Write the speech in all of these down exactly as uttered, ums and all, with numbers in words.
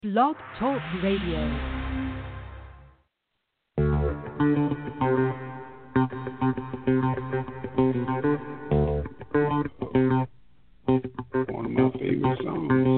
Blog Talk Radio. One of my favorite songs.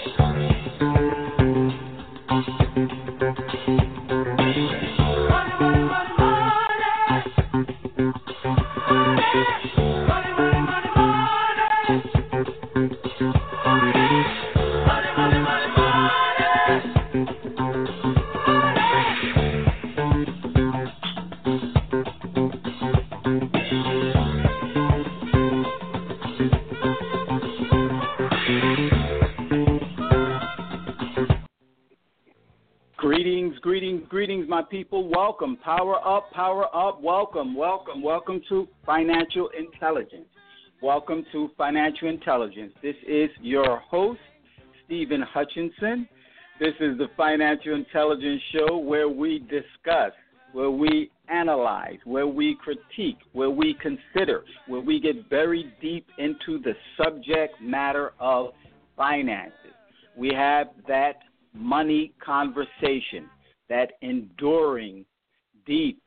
Greetings, greetings, greetings, my people. Welcome. Power up, power up. Welcome, welcome, welcome to Financial Intelligence. Welcome to Financial Intelligence. This is your host, Stephen Hutchinson. This is the Financial Intelligence Show where we discuss, where we analyze, where we critique, where we consider, where we get very deep into the subject matter of finances. We have that money conversation, that enduring, deep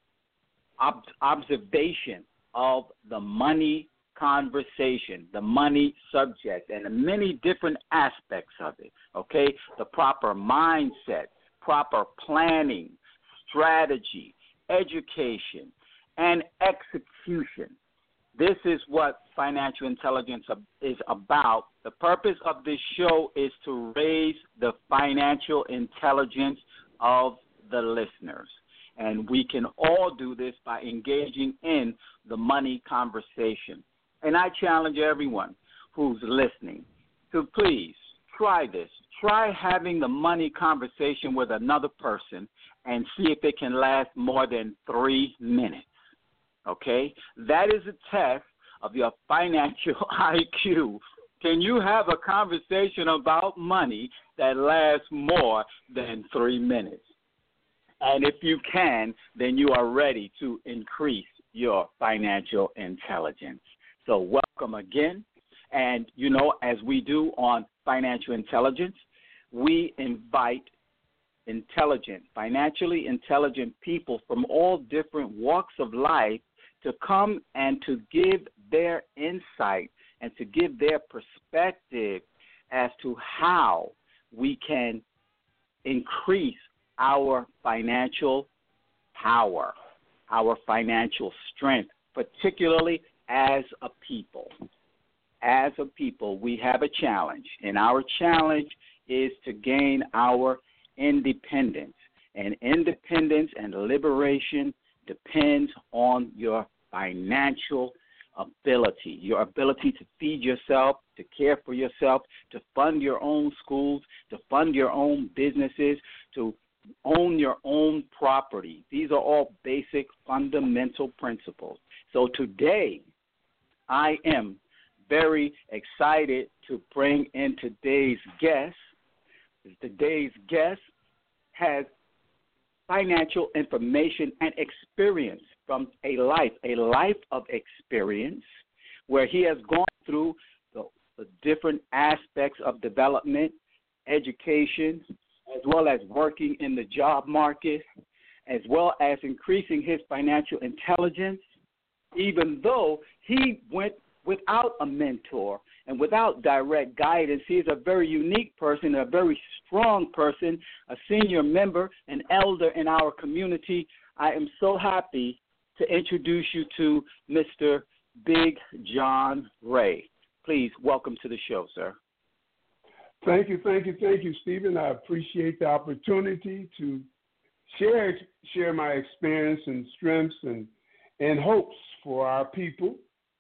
ob- observation of the money conversation, the money subject, and the many different aspects of it, okay? The proper mindset, proper planning, strategy, education, and execution. This is what financial intelligence is about. The purpose of this show is to raise the financial intelligence of the listeners. And we can all do this by engaging in the money conversation. And I challenge everyone who's listening to please try this. Try having the money conversation with another person and see if it can last more than three minutes. Okay? That is a test of your financial I Q. Can you have a conversation about money that lasts more than three minutes? And if you can, then you are ready to increase your financial intelligence. So welcome again. And, you know, as we do on financial intelligence, we invite intelligent, financially intelligent people from all different walks of life to come and to give their insight and to give their perspective as to how we can increase our financial power, our financial strength, particularly as a people. As a people, we have a challenge, and our challenge is to gain our independence. And independence and liberation depends on your financial ability, your ability to feed yourself, to care for yourself, to fund your own schools, to fund your own businesses, to own your own property. These are all basic fundamental principles. So today, I am very excited to bring in today's guest. Today's guest has financial information and experience from a life, a life of experience where he has gone through the, the different aspects of development, education, as well as working in the job market, as well as increasing his financial intelligence, even though he went without a mentor and without direct guidance. He is a very unique person, a very strong person, a senior member, an elder in our community. I am so happy to introduce you to Mister Big John Ray. Please welcome to the show, sir. Thank you, thank you, thank you, Stephen. I appreciate the opportunity to share share my experience and strengths and, and hopes for our people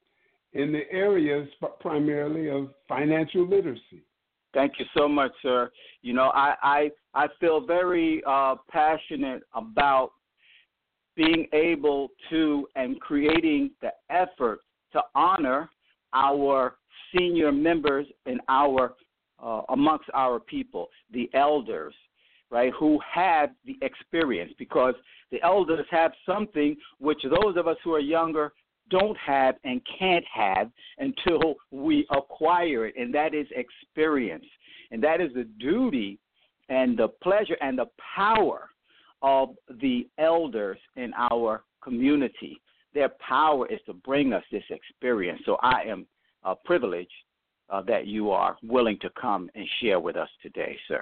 in the areas primarily of financial literacy. Thank you so much, sir. You know, I I, I feel very uh, passionate about being able to and creating the effort to honor our senior members in our uh, amongst our people, the elders, right, who have the experience, because the elders have something which those of us who are younger don't have and can't have until we acquire it, and that is experience. And that is the duty and the pleasure and the power of the elders in our community. Their power is to bring us this experience. So I am uh, privileged uh, that you are willing to come and share with us today, sir.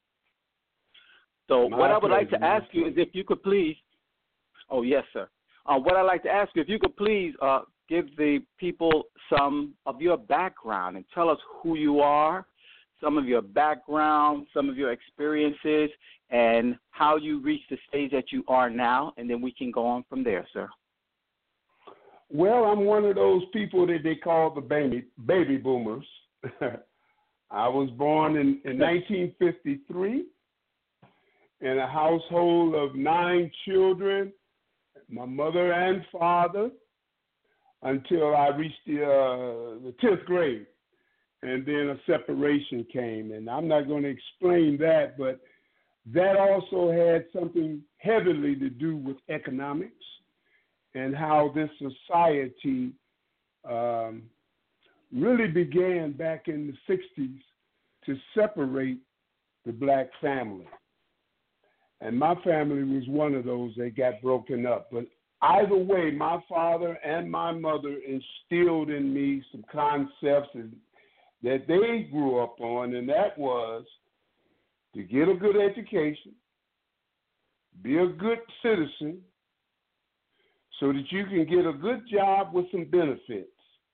So My what I would pleasure, like to ask you is if you could please, oh, yes, sir. Uh, what I'd like to ask you, if you could please uh, give the people some of your background and tell us who you are, some of your background, some of your experiences, and how you reached the stage that you are now, and then we can go on from there, sir. Well, I'm one of those people that they call the baby baby boomers. I was born in, in nineteen fifty-three in a household of nine children, my mother and father, until I reached the, uh, the tenth grade. And then a separation came. And I'm not going to explain that, but that also had something heavily to do with economics and how this society um, really began back in the sixties to separate the black family. And my family was one of those that got broken up. But either way, my father and my mother instilled in me some concepts and that they grew up on, and that was to get a good education, be a good citizen, so that you can get a good job with some benefits.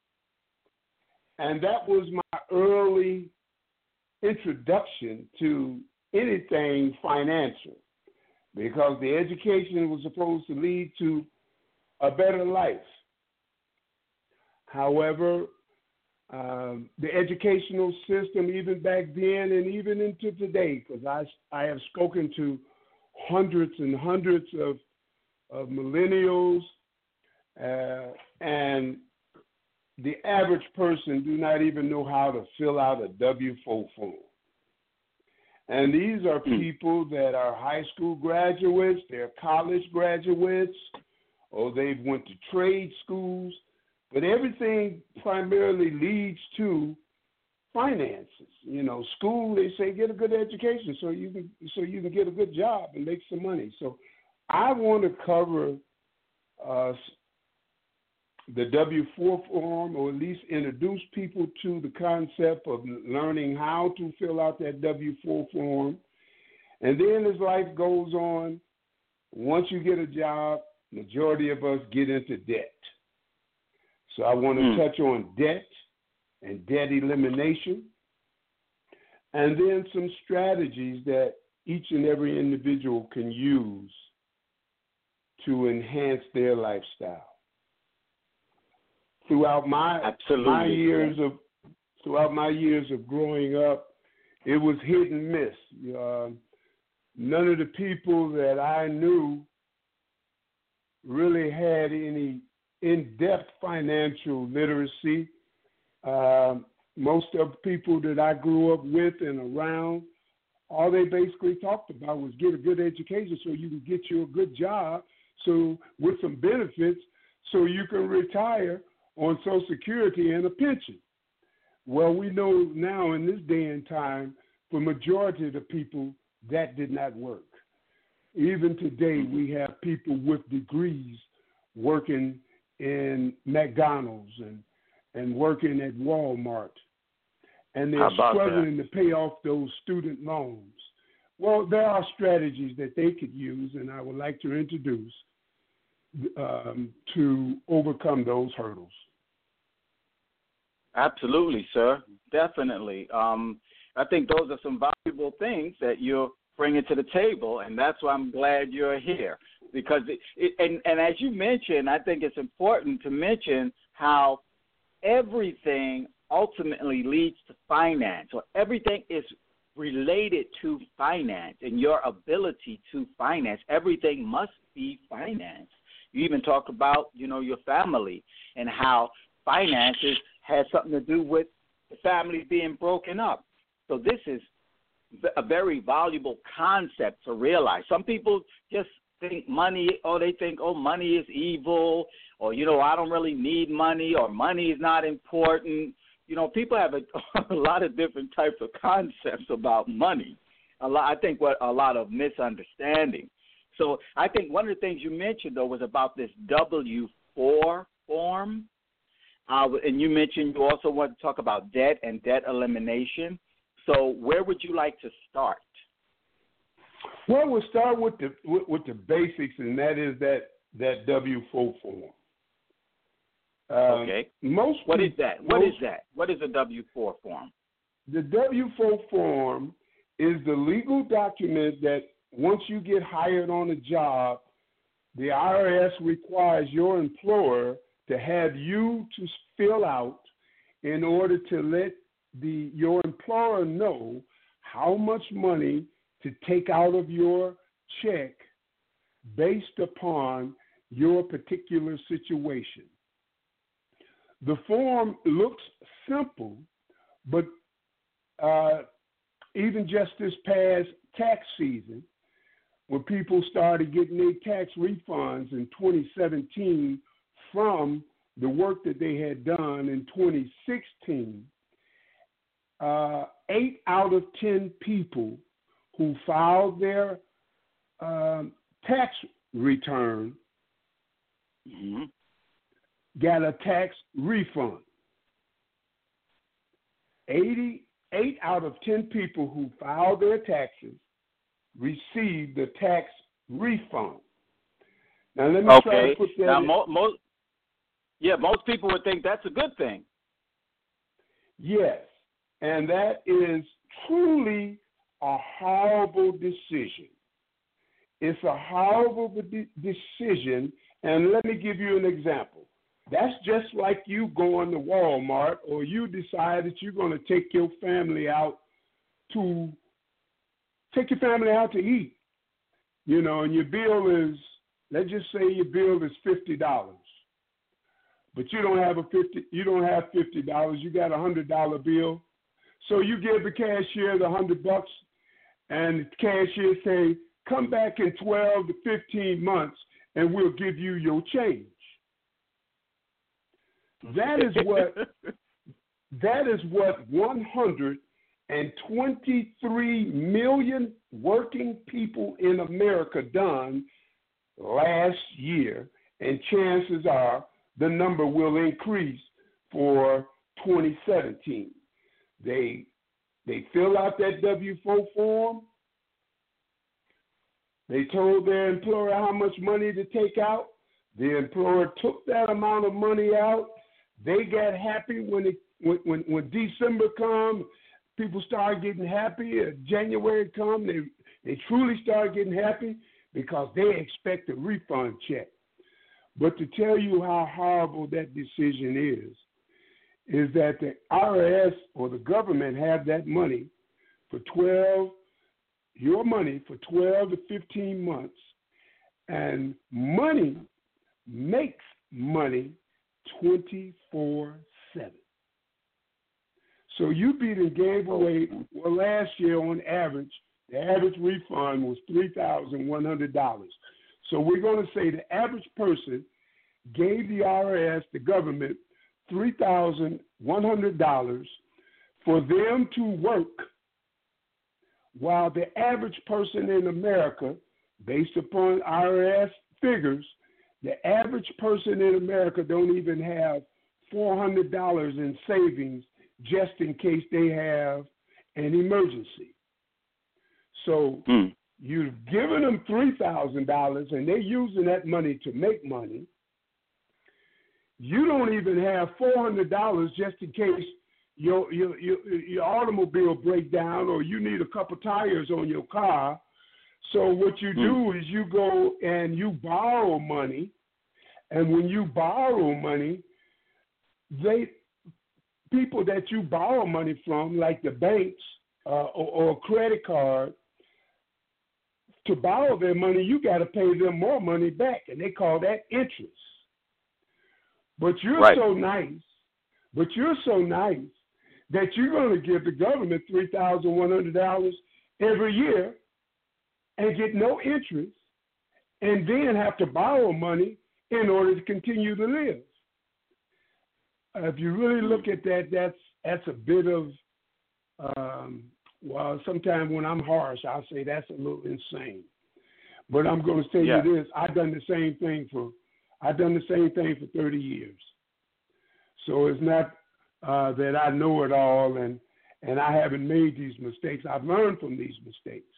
And that was my early introduction to anything financial, because the education was supposed to lead to a better life. However, Um, the educational system, even back then and even into today, because I, I have spoken to hundreds and hundreds of, of millennials, uh, and the average person do not even know how to fill out a W four form. And these are people that are high school graduates, they're college graduates, or they've went to trade schools. But everything primarily leads to finances. You know, school, they say get a good education so you can so you can get a good job and make some money. So I want to cover uh, the W four form, or at least introduce people to the concept of learning how to fill out that W four form. And then as life goes on, once you get a job, majority of us get into debt. So I want to mm. touch on debt and debt elimination, and then some strategies that each and every individual can use to enhance their lifestyle. Throughout my Absolutely. my years of throughout my years of growing up, it was hit and miss. Uh, none of the people that I knew really had any in-depth financial literacy. Uh, most of the people that I grew up with and around, all they basically talked about was get a good education so you can get you a good job, so with some benefits, so you can retire on Social Security and a pension. Well, we know now in this day and time, for majority of the people, that did not work. Even today, we have people with degrees working in McDonald's and, and working at Walmart, and they're struggling that? to pay off those student loans. Well, there are strategies that they could use, and I would like to introduce um, to overcome those hurdles. Absolutely, sir. Definitely. Um, I think those are some valuable things that you're bringing to the table, and that's why I'm glad you're here. Because, it, it, and, and as you mentioned, I think it's important to mention how everything ultimately leads to finance, or everything is related to finance and your ability to finance. Everything must be financed. You even talk about, you know, your family and how finances has something to do with the family being broken up. So this is a very valuable concept to realize. Some people just think money, or they think, oh, money is evil, or, you know, I don't really need money, or money is not important. You know, people have a, a lot of different types of concepts about money. a lot. I think what a lot of misunderstanding. So I think one of the things you mentioned though was about this W four form, uh, and you mentioned you also want to talk about debt and debt elimination. So where would you like to start? Well, we'll start with the with, with the basics, and that is that that W four form. Um, okay. Most what is that? What most, is that? What is a W four form? The W four form is the legal document that once you get hired on a job, the I R S requires your employer to have you to fill out in order to let the your employer know how much money to take out of your check based upon your particular situation. The form looks simple, but uh, even just this past tax season, when people started getting their tax refunds in twenty seventeen from the work that they had done in twenty sixteen, uh, eight out of ten people who filed their um, tax return mm-hmm. got a tax refund. eighty-eight out of ten people who filed their taxes received the tax refund. Now let me okay. try to put that now, in. Mo- most, yeah, most people would think that's a good thing. Yes, and that is truly a horrible decision. It's a horrible de- decision, and let me give you an example. That's just like you going to Walmart, or you decide that you're going to take your family out to take your family out to eat, you know, and your bill is, let's just say your bill is fifty dollars, but you don't have a fifty, you don't have fifty dollars, you got a hundred dollar bill, so you give the cashier the hundred bucks, and the cashier say, come back in twelve to fifteen months, and we'll give you your change. That is what that is what one hundred twenty-three million working people in America done last year, and chances are the number will increase for twenty seventeen. They they fill out that W four form. They told their employer how much money to take out. The employer took that amount of money out. They got happy when it when when, when December come. People start getting happy. Uh, January come, they they truly start getting happy because they expect a refund check. But to tell you how horrible that decision is, is that the I R S or the government have that money for twelve, your money for twelve to fifteen months, and money makes money twenty-four seven. So you beat and gave away, well, last year on average, the average refund was three thousand one hundred dollars. So we're going to say the average person gave the I R S, the government, three thousand one hundred dollars for them to work, while the average person in America, based upon I R S figures, the average person in America don't even have four hundred dollars in savings just in case they have an emergency. So hmm. you've given them three thousand dollars, and they're using that money to make money. You don't even have four hundred dollars just in case your, your, your, your automobile break down or you need a couple tires on your car. So what you hmm. do is you go and you borrow money, and when you borrow money, they people that you borrow money from, like the banks uh, or, or credit card, to borrow their money, you got to pay them more money back, and they call that interest. But you're right. so nice, but you're so nice that you're going to give the government three thousand one hundred dollars every year and get no interest, and then have to borrow money in order to continue to live. Uh, if you really look at that, that's that's a bit of um, well, sometimes when I'm harsh, I'll say that's a little insane. But I'm going to tell Yeah. you this: I've done the same thing for I've done the same thing for thirty years. So it's not uh, that I know it all and and I haven't made these mistakes. I've learned from these mistakes.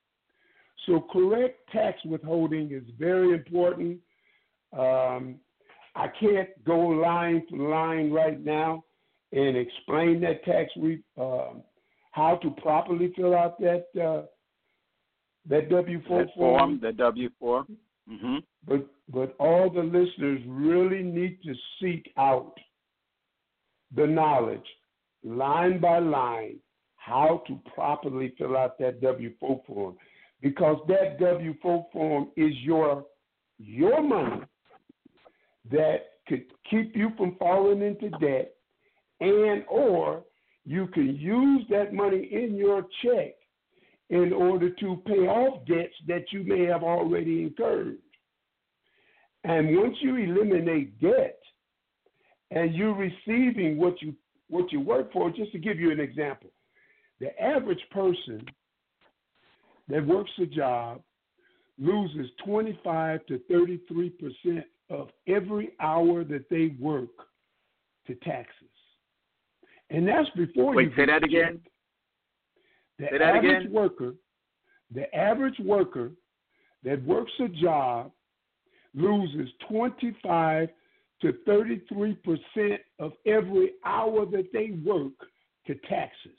So correct tax withholding is very important. Um, I can't go line for line right now and explain that tax re- uh, how to properly fill out that uh, that W four That form. form, the W four. Mm-hmm. But but all the listeners really need to seek out the knowledge, line by line, how to properly fill out that W four form, because that W four form is your your money that could keep you from falling into debt, and or you can use that money in your check in order to pay off debts that you may have already incurred. And once you eliminate debt and you're receiving what you what you work for, just to give you an example, the average person that works a job loses twenty-five to thirty-three percent of every hour that they work to taxes. And that's before Wait, you say that again. The Say that average again. worker, the average worker that works a job loses twenty-five to thirty-three percent of every hour that they work to taxes.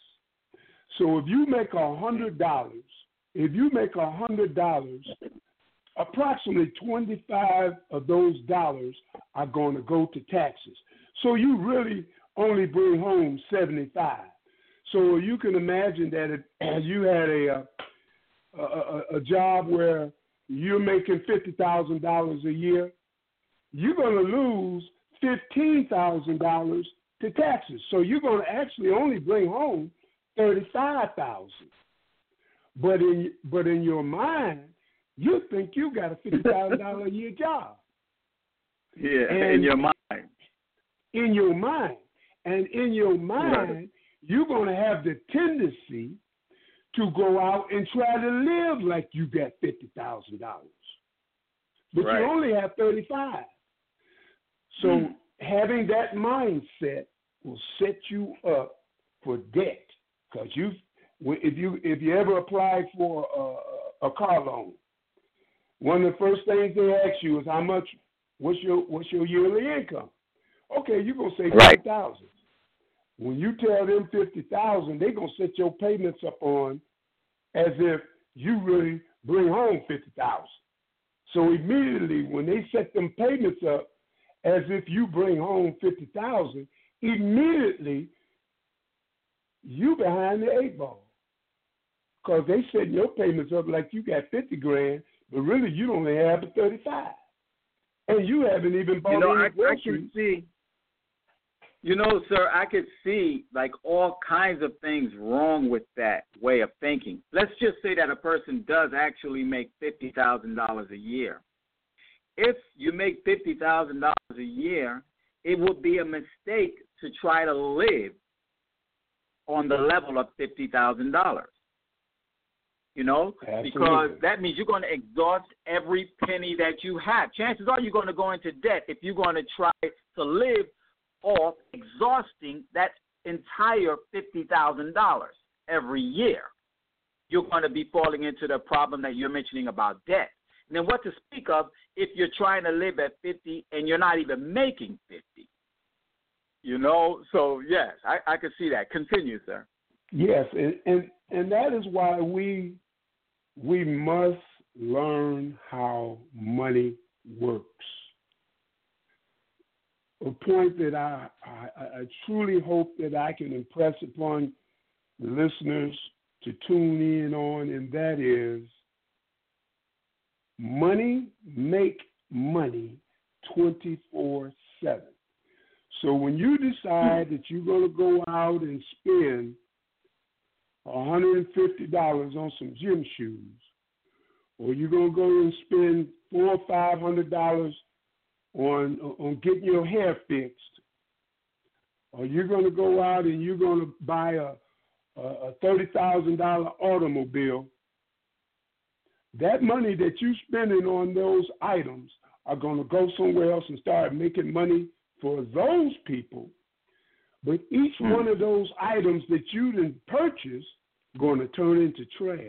So if you make a hundred dollars, if you make a hundred dollars, approximately twenty-five of those dollars are going to go to taxes. So you really only bring home seventy-five. So you can imagine that if, as you had a a, a a job where you're making fifty thousand dollars a year, you're going to lose fifteen thousand dollars to taxes. So you're going to actually only bring home thirty-five thousand dollars. But in but in your mind, you think you got a fifty thousand dollars a year job. Yeah, And in your mind. In your mind. And in your mind, right, you're going to have the tendency to go out and try to live like you got fifty thousand dollars. But right, you only have thirty-five. So mm. having that mindset will set you up for debt. Because you, if you if you ever applied for a, a car loan, one of the first things they ask you is how much, what's your what's your yearly income? Okay, you're gonna say fifty thousand. When you tell them fifty thousand, they're gonna set your payments up on as if you really bring home fifty thousand. So immediately when they set them payments up as if you bring home fifty thousand, immediately you behind the eight ball. Because they setting your payments up like you got fifty grand, but really you only have the thirty-five. And you haven't even bought you know, any I, groceries. I can see, you know, sir, I could see like all kinds of things wrong with that way of thinking. Let's just say that a person does actually make fifty thousand dollars a year. If you make fifty thousand dollars a year, it would be a mistake to try to live on the level of fifty thousand dollars. You know, Absolutely. Because that means you're going to exhaust every penny that you have. Chances are you're going to go into debt if you're going to try to live off exhausting that entire fifty thousand dollars every year. You're going to be falling into the problem that you're mentioning about debt. And then what to speak of if you're trying to live at fifty and you're not even making fifty? You know, so yes, I, I can see that. Continue, sir. Yes, and, and and that is why we we must learn how money works. A point that I, I, I truly hope that I can impress upon the listeners to tune in on, and that is money make money twenty-four seven. So when you decide that you're going to go out and spend one hundred fifty dollars on some gym shoes, or you're going to go and spend four or five hundred dollars on on getting your hair fixed, or you're going to go out and you're going to buy a, a thirty thousand dollars automobile, that money that you're spending on those items are going to go somewhere else and start making money for those people. But each mm. one of those items that you didn't purchase going to turn into trash.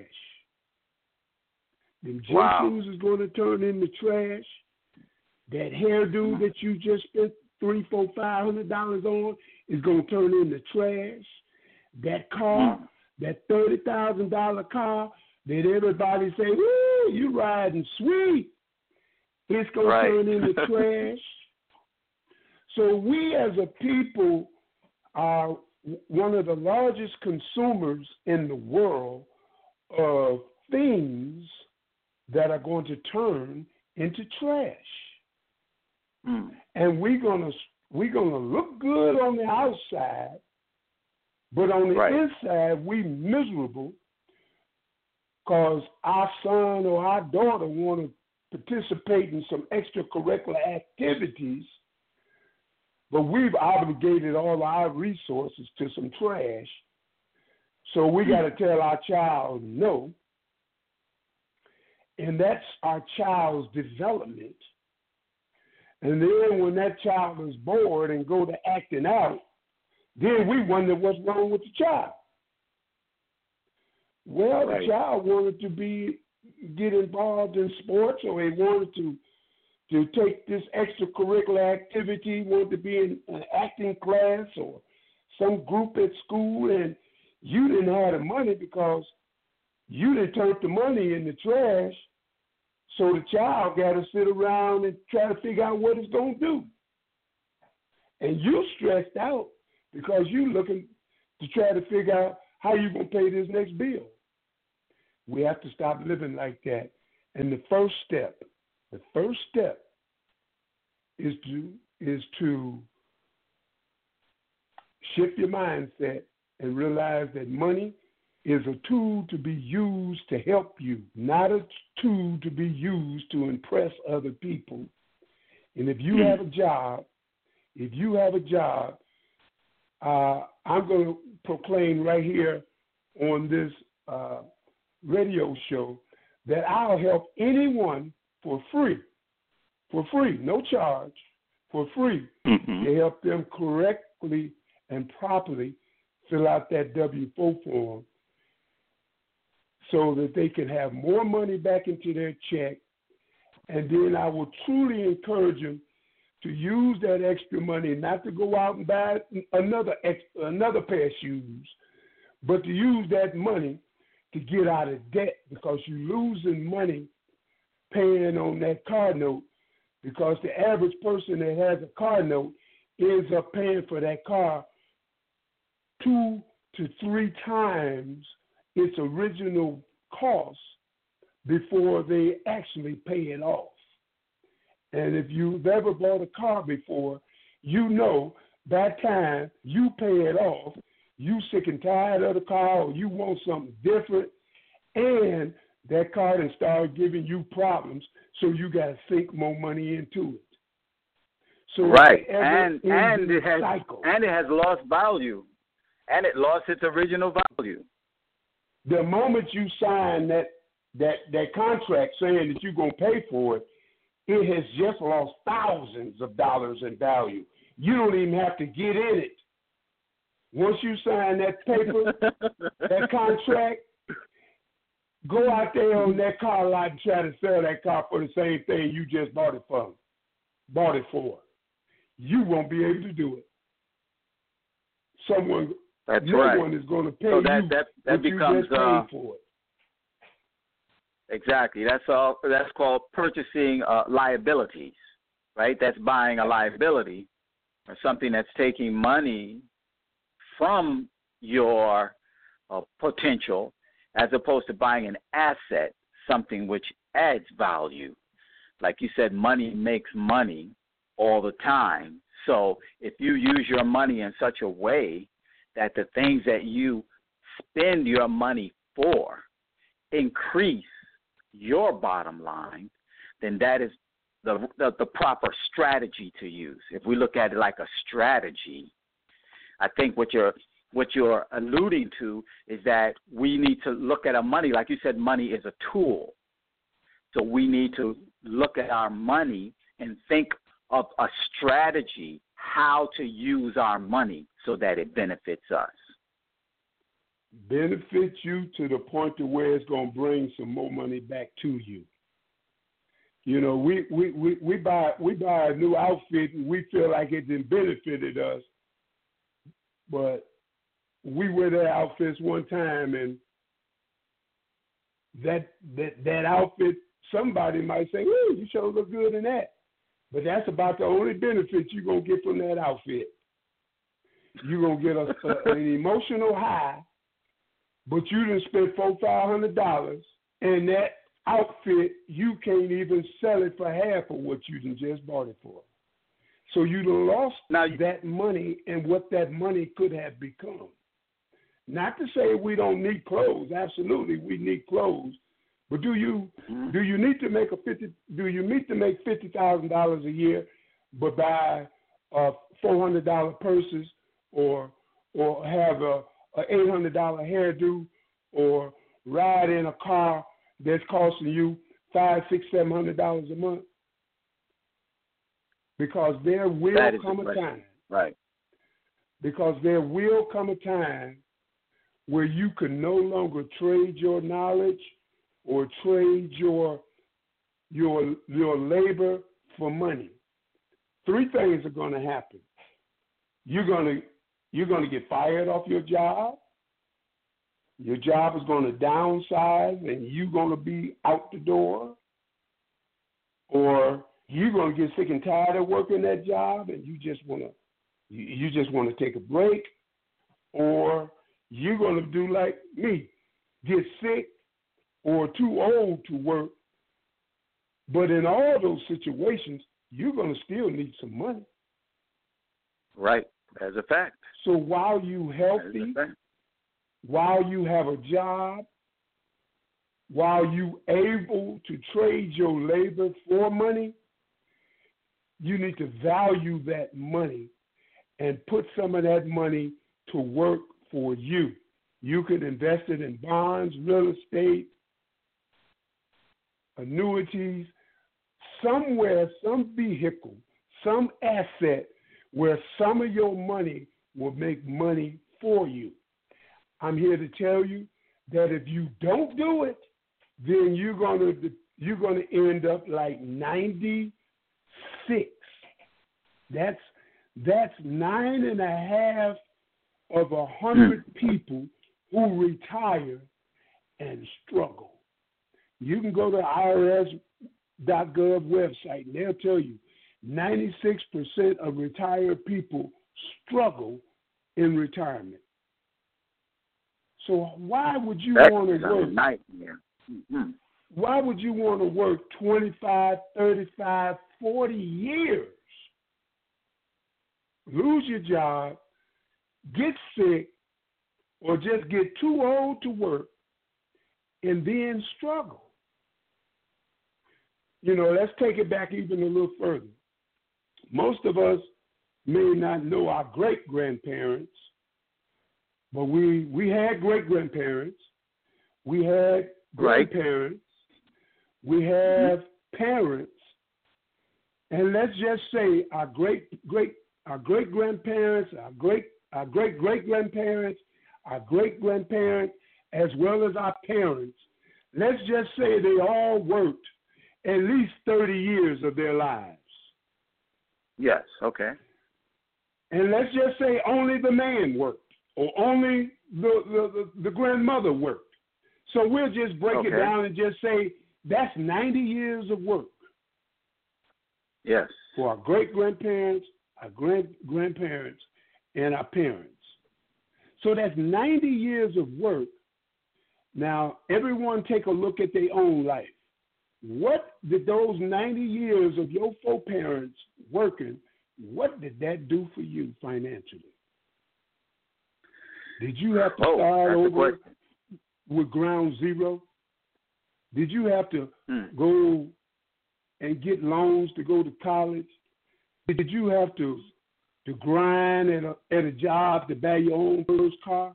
Them gym wow. shoes is going to turn into trash. That hairdo that you just spent three, four, five hundred dollars on is going to turn into trash. That car, mm. that thirty thousand dollar car that everybody say, "Woo, you riding sweet," it's going right. to turn into trash. So we as a people are one of the largest consumers in the world of things that are going to turn into trash. Mm. And we're gonna we're gonna look good on the outside, but on the right. inside we miserable because our son or our daughter want to participate in some extracurricular activities, but we've obligated all our resources to some trash. So we got to tell our child no, and that's our child's development. And then when that child is bored and go to acting out, then we wonder what's wrong with the child. Well, right. the child wanted to be get involved in sports, or he wanted to to take this extracurricular activity, wanted to be in an acting class or some group at school, and you didn't have the money because you didn't turn the money in the trash. So the child got to sit around and try to figure out what it's going to do. And you're stressed out because you're looking to try to figure out how you're going to pay this next bill. We have to stop living like that. And the first step, the first step is to is to shift your mindset and realize that money is a tool to be used to help you, not a tool to be used to impress other people. And if you have a job, if you have a job, uh, I'm going to proclaim right here on this uh, radio show that I'll help anyone for free, for free, no charge, for free, mm-hmm. to help them correctly and properly fill out that W four form, so that they can have more money back into their check. And then I will truly encourage them to use that extra money, not to go out and buy another ex, another pair of shoes, but to use that money to get out of debt, because you're losing money paying on that car note, because the average person that has a car note ends up paying for that car two to three times its original cost before they actually pay it off. And if you've ever bought a car before, you know by the time you pay it off, you sick and tired of the car, or you want something different, and that car then start giving you problems, so you got to sink more money into it. So right, and and it has cycle. and it has lost value, and it lost its original value. The moment you sign that that that contract saying that you're gonna pay for it, it has just lost thousands of dollars in value. You don't even have to get in it. Once you sign that paper, that contract, go out there on that car lot and try to sell that car for the same thing you just bought it from, bought it for. You won't be able to do it. Someone, That's no right. one is going to pay so that, you that, that what becomes, you just paid uh, for it. Exactly. That's all. That's called purchasing uh, liabilities, right? That's buying a liability, or something that's taking money from your uh, potential, as opposed to buying an asset, something which adds value. Like you said, money makes money all the time. So if you use your money in such a way that the things that you spend your money for increase your bottom line, then that is the, the the proper strategy to use. If we look at it like a strategy, I think what you're what you're alluding to is that we need to look at our money. Like you said, money is a tool. So we need to look at our money and think of a strategy how to use our money so that it benefits us. Benefits you to the point to where it's going to bring some more money back to you. You know, we, we, we, we buy we buy a new outfit and we feel like it didn't benefited us, but we wear that outfits one time and that that that outfit, somebody might say, "Ooh, you sure look good in that," but that's about the only benefit you're gonna get from that outfit. You're gonna get a, a, an emotional high, but you done spent four five hundred dollars, and that outfit, you can't even sell it for half of what you done just bought it for. So you done lost now, that money and what that money could have become. Not to say we don't need clothes. Absolutely, we need clothes. But do you do you need to make a fifty? Do you need to make fifty thousand dollars a year, but buy uh, four hundred dollar purses, or or have a, a eight hundred dollar hairdo, or ride in a car that's costing you five, six, seven hundred dollars a month? Because there will come a time, right? Because there will come a time where you can no longer trade your knowledge or trade your your your labor for money. Three things are going to happen. You're going to you're going to get fired off your job. Your job is going to downsize and you're going to be out the door. Or you're going to get sick and tired of working that job and you just want to you, you just want to take a break. Or you're going to do like me, get sick or too old to work. But in all those situations, you're going to still need some money. Right. That's a fact. So while you're healthy, while you have a job, while you're able to trade your labor for money, you need to value that money and put some of that money to work for you. You can invest it in bonds, real estate, annuities, somewhere, some vehicle, some asset where some of your money will make money for you. I'm here to tell you that if you don't do it, then you're gonna you're gonna end up like ninety-six. That's that's nine and a half of a hundred mm. people who retire and struggle. You can go to I R S dot gov website and they'll tell you ninety-six percent of retired people struggle in retirement. So why would you want to work? Nightmare. Mm-hmm. Why would you want to work twenty-five, thirty-five, forty years, lose your job, get sick, or just get too old to work, and then struggle? You know, let's take it back even a little further. Most of us may not know our great-grandparents, but we, we had great-grandparents, we had grandparents, we have mm-hmm. parents, and let's just say our great great our great grandparents, our great our great great grandparents, our great grandparents, as well as our parents. Let's just say they all worked at least thirty years of their lives. Yes. Okay. And let's just say only the man worked, or only the the, the, the grandmother worked. So we'll just break okay. it down and just say that's ninety years of work. Yes. For our great-grandparents, our grand-grandparents, and our parents. So that's ninety years of work. Now, everyone take a look at their own life. What did those ninety years of your four parents working, what did that do for you financially? Did you have to oh, start over with ground zero? Did you have to hmm. go and get loans to go to college? Did you have to to grind at a, at a job to buy your own first car?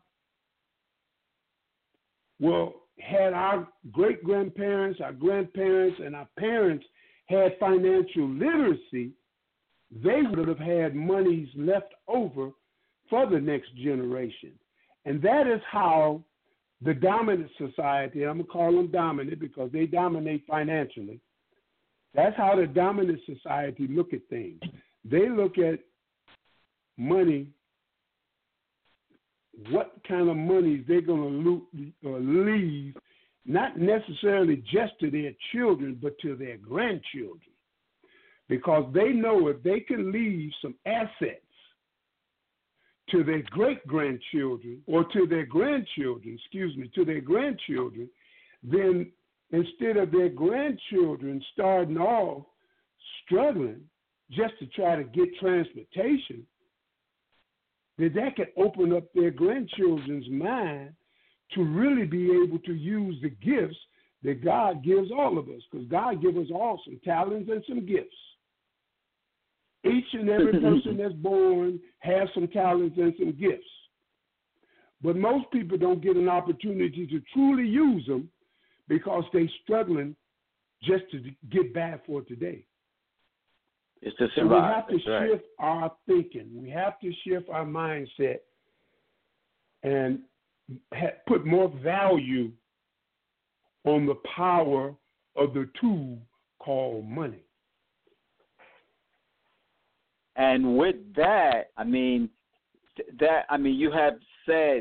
Well, had our great-grandparents, our grandparents, and our parents had financial literacy, they would have had monies left over for the next generation. And that is how the dominant society, I'm going to call them dominant because they dominate financially, that's how the dominant society look at things. They look at money, what kind of money they're going to leave, not necessarily just to their children, but to their grandchildren. Because they know if they can leave some assets to their great-grandchildren or to their grandchildren, excuse me, to their grandchildren, then instead of their grandchildren starting off struggling just to try to get transportation, that that can open up their grandchildren's mind to really be able to use the gifts that God gives all of us, because God gives us all some talents and some gifts. Each and every person that's born has some talents and some gifts. But most people don't get an opportunity to truly use them because they're struggling just to get by for today. It's to survive. So we have to That's shift right. our thinking. We have to shift our mindset and ha- put more value on the power of the tool called money. And with that, I mean, that I mean, you have said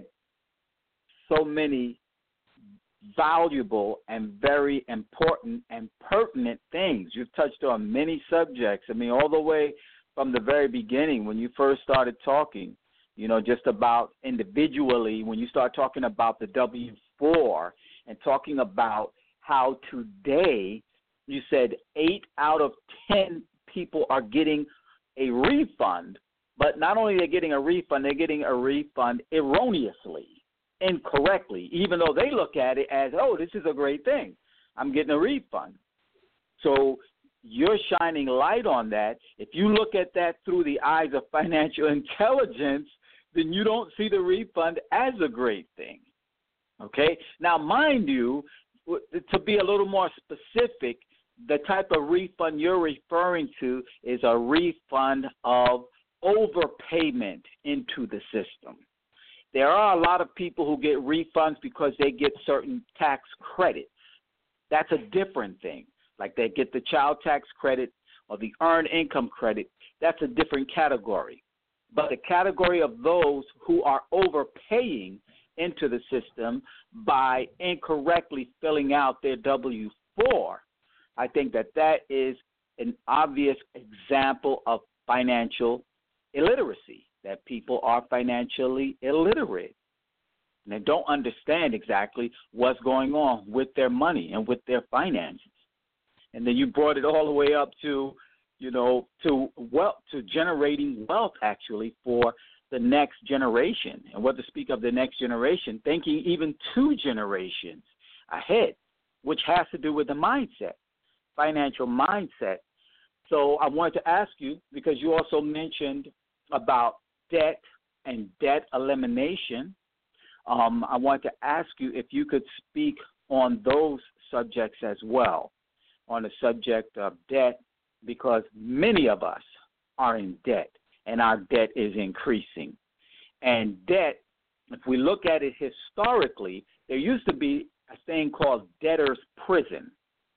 so many valuable and very important and pertinent things. You've touched on many subjects. I mean, all the way from the very beginning when you first started talking, you know, just about individually, when you start talking about the W four and talking about how today you said eight out of ten people are getting a refund, but not only are they getting a refund, they're getting a refund erroneously, incorrectly, even though they look at it as, oh, this is a great thing. I'm getting a refund. So you're shining light on that. If you look at that through the eyes of financial intelligence, then you don't see the refund as a great thing. Okay? Now, mind you, to be a little more specific, the type of refund you're referring to is a refund of overpayment into the system. There are a lot of people who get refunds because they get certain tax credits. That's a different thing. Like they get the child tax credit or the earned income credit. That's a different category. But the category of those who are overpaying into the system by incorrectly filling out their W four, I think that that is an obvious example of financial illiteracy, that people are financially illiterate and they don't understand exactly what's going on with their money and with their finances. And then you brought it all the way up to, you know, to wealth, to generating wealth actually for the next generation. And what to speak of the next generation, thinking even two generations ahead, which has to do with the mindset. Financial mindset. So I wanted to ask you, because you also mentioned about debt and debt elimination, um, I wanted to ask you if you could speak on those subjects as well, on the subject of debt, because many of us are in debt, and our debt is increasing. And debt, if we look at it historically, there used to be a thing called debtor's prison.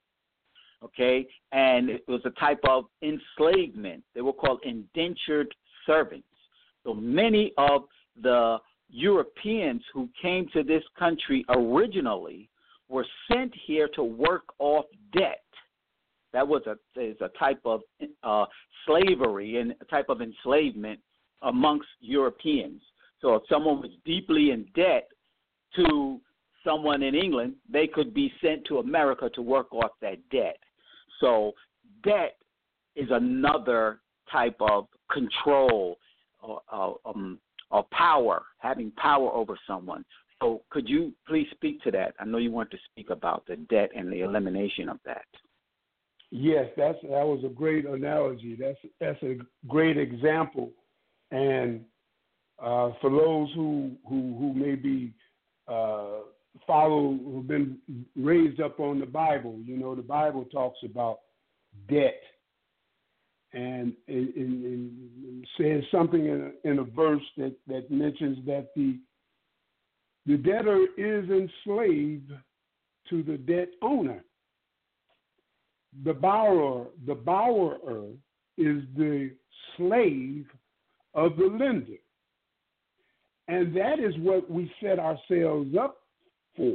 Okay, and it was a type of enslavement. They were called indentured servants. So many of the Europeans who came to this country originally were sent here to work off debt. That was a, is a type of uh, slavery and a type of enslavement amongst Europeans. So if someone was deeply in debt to someone in England, they could be sent to America to work off that debt. So debt is another type of control or, uh, um, or power, having power over someone. So could you please speak to that? I know you want to speak about the debt and the elimination of that. Yes, that's that was a great analogy. That's that's a great example And uh, for those who who, who may be uh, follow, who've been raised up on the Bible, you know, the Bible talks about debt, and it, it, it says something in a, in a verse that, that mentions that the the debtor is enslaved to the debt owner. The borrower, the borrower is the slave of the lender. And that is what we set ourselves up for.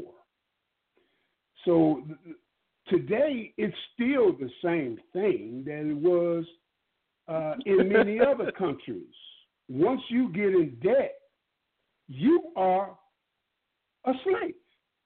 So today, it's still the same thing that it was uh, in many other countries. Once you get in debt, you are a slave.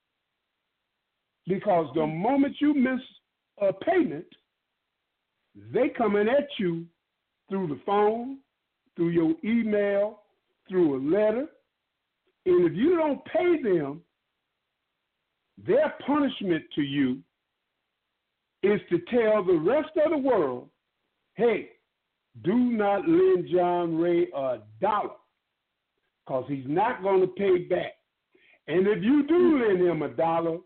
Because the moment you miss a payment, they coming at you through the phone, through your email, through a letter. And if you don't pay them, their punishment to you is to tell the rest of the world, hey, do not lend John Ray a dollar because he's not going to pay back. And if you do lend him a dollar,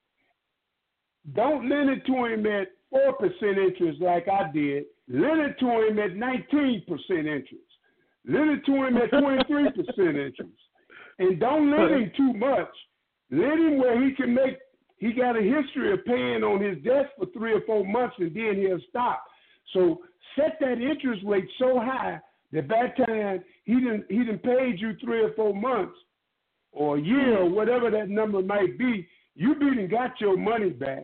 don't lend it to him at four percent interest like I did. Lend it to him at nineteen percent interest. Lend it to him at twenty-three percent interest. And don't lend him too much. Lend him where he can make, he got a history of paying on his debt for three or four months and then he'll stop. So set that interest rate so high that by that time he didn't, he didn't paid you three or four months or a year or whatever that number might be, you didn't got your money back.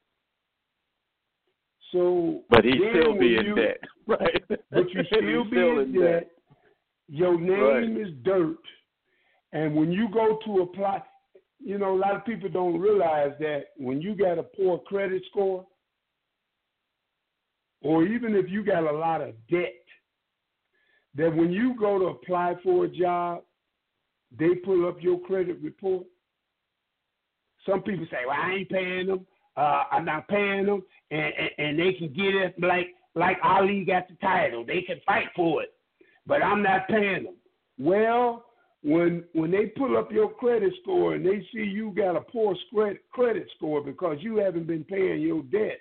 So, but he still be in you, debt, right? But you still be in, in debt. debt. Your name right. is dirt. And when you go to apply, you know, a lot of people don't realize that when you got a poor credit score, or even if you got a lot of debt, that when you go to apply for a job, they pull up your credit report. Some people say, well, I ain't paying them. Uh, I'm not paying them. And, and, and they can get it like, like Ali got the title. They can fight for it. But I'm not paying them. Well, when when they pull up your credit score and they see you got a poor credit score because you haven't been paying your debts,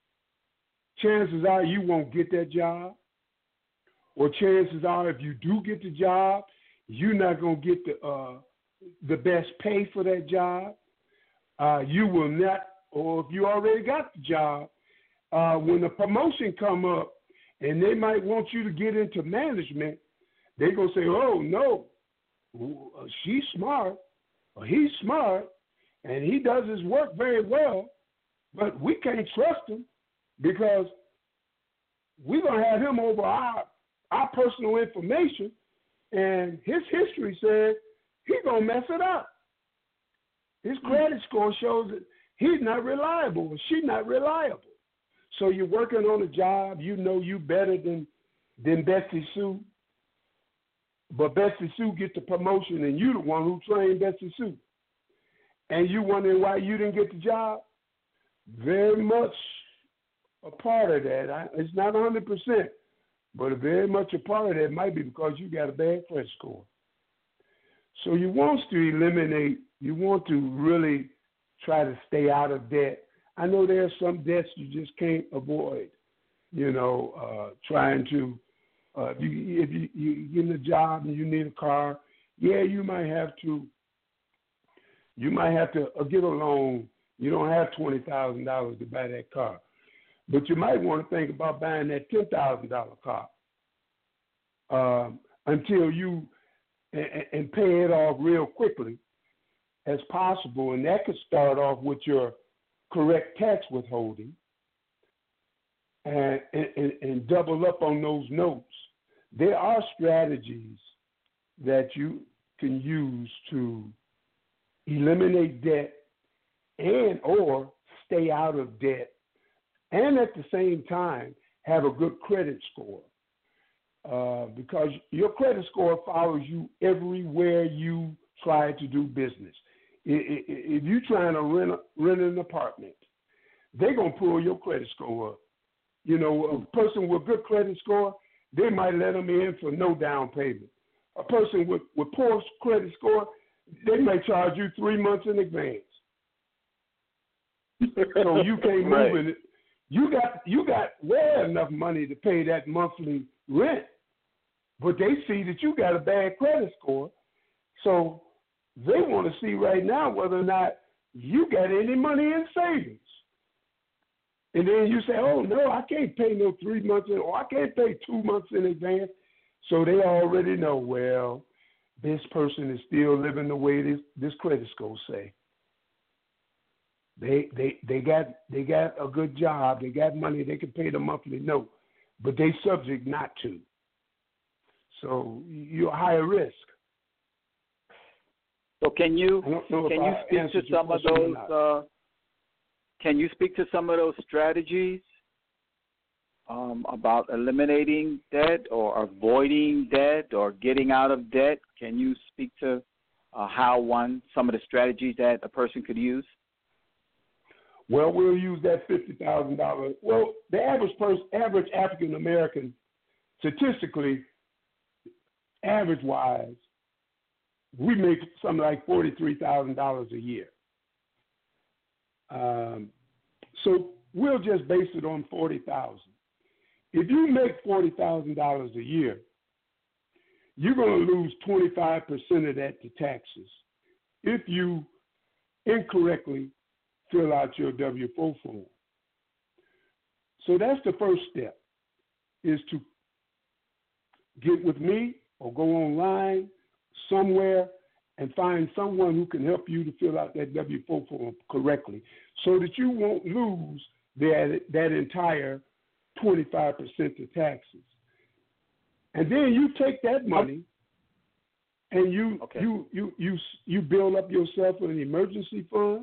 chances are you won't get that job. Or chances are if you do get the job, you're not going to get the uh, the best pay for that job. Uh, you will not, or if you already got the job, uh, when the promotion come up and they might want you to get into management, they're going to say, oh, no, she's smart, or he's smart, and he does his work very well, but we can't trust him because we're going to have him over our, our personal information, and his history says he's going to mess it up. His credit score shows that he's not reliable or she's not reliable. So you're working on a job, you know you better than than Betsy Sue, but Betsy Sue gets the promotion and you the one who trained Betsy Sue. And you wondering why you didn't get the job? Very much a part of that. I, it's not one hundred percent, but very much a part of that might be because you got a bad credit score. So you want to eliminate, you want to really try to stay out of debt. I know there are some debts you just can't avoid, you know, uh, trying to, uh, if, you, if you, you get a job and you need a car, yeah, you might have to, you might have to uh, get a loan. You don't have twenty thousand dollars to buy that car. But you might want to think about buying that ten thousand dollars car um, until you, and, and pay it off real quickly as possible. And that could start off with your correct tax withholding and, and, and double up on those notes. There are strategies that you can use to eliminate debt and or stay out of debt and at the same time have a good credit score. Uh, because your credit score follows you everywhere you try to do business. If you're trying to rent, rent an apartment, they're going to pull your credit score up. You know, a person with good credit score, they might let them in for no down payment. A person with, with poor credit score, they may charge you three months in advance. So you can't move right. in it. You got you got well enough money to pay that monthly rent, but they see that you got a bad credit score, so they want to see right now whether or not you got any money in savings. And then you say, oh, no, I can't pay no three months in, or I can't pay two months in advance. So they already know, well, this person is still living the way this, this credit score say. They they they got they got a good job, they got money, they can pay the monthly note, but they subject not to. So you're higher risk. So can you can you I speak to some of those? Uh, can you speak to some of those strategies um, about eliminating debt or avoiding debt or getting out of debt? Can you speak to uh, how one some of the strategies that a person could use? Well, we'll use that fifty thousand dollars. Well, the average person, average African American, statistically, average wise, we make something like forty-three thousand dollars a year. Um, so we'll just base it on forty thousand dollars. If you make forty thousand dollars a year, you're going to lose twenty-five percent of that to taxes if you incorrectly fill out your W four form. So that's the first step, is to get with me or go online somewhere and find someone who can help you to fill out that W four form correctly so that you won't lose that, that entire twenty-five percent to taxes. And then you take that money and you okay. you, you, you, you build up yourself an emergency fund.